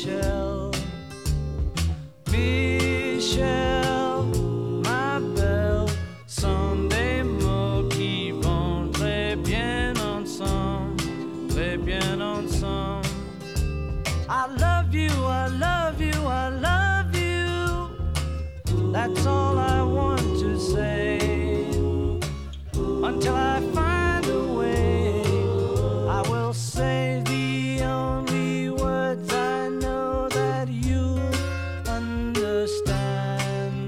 Michel, Michel, ma belle, sont des mots qui vont très bien ensemble, très bien ensemble. I love you, I love you, I love you. That's all I want to say. Until I find a way, I will say the only words I know that you understand.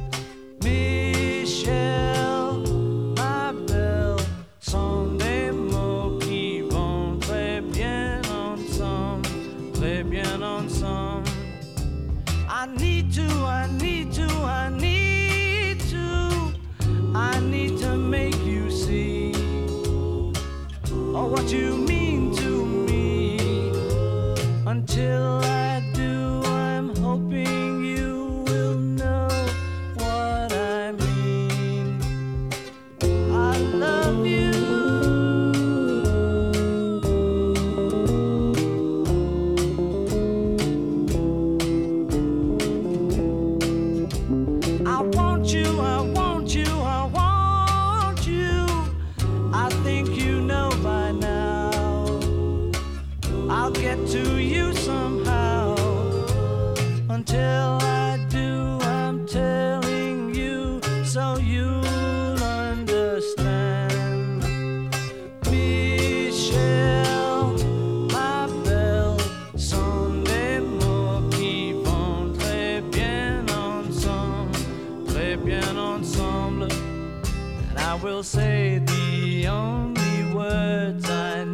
Michel, ma belle, sont des mots qui vont très bien ensemble, très bien ensemble. I need to, I need to, I need to, I need to make you see what you mean to me. Until I do, I'm hoping you will know what I mean. I love you. I want you, I want you, I want you. I think you know by now. I'll get to you somehow. Until I do, I'm telling you so you'll understand. Michel, ma belle, sont des mots qui vont très bien ensemble, très bien ensemble. And I will say the only words I